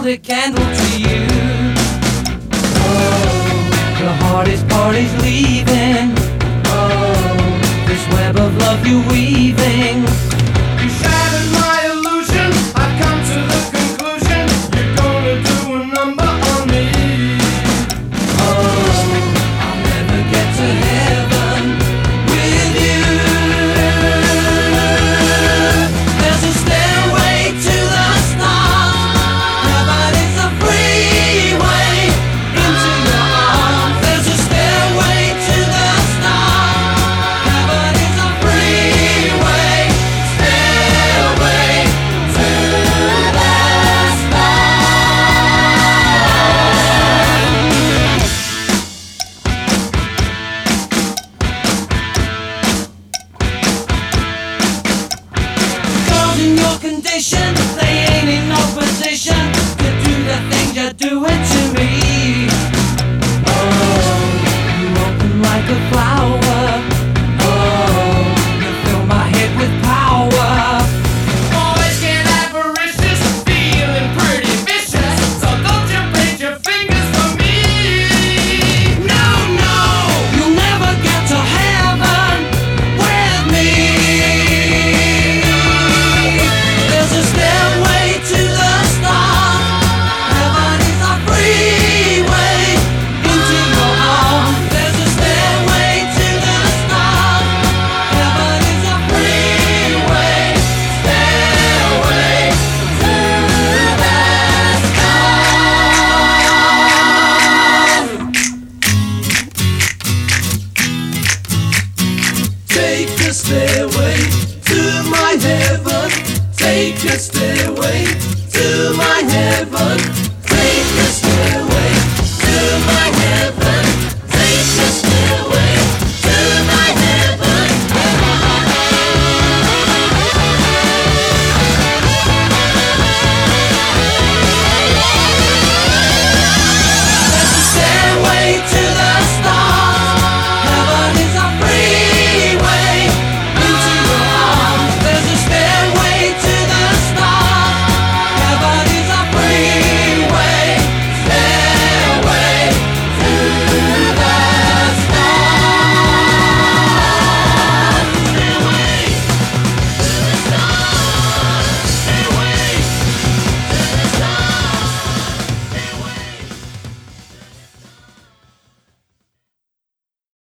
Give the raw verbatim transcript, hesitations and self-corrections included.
lit candle to you. Oh, the hardest part is leaving. Oh, this web of love you're weaving. You shattered my illusion. I've come to the conclusion you're gonna do a number on me. Oh, I'll never get to heaven with you. There's a stairway to the stars. Heaven is a freeway into your arms. There's a stairway to the stars. Heaven is a freeway, stairway to the stars. Girls in your condition, they ain't in no position to do the things you're doing to me.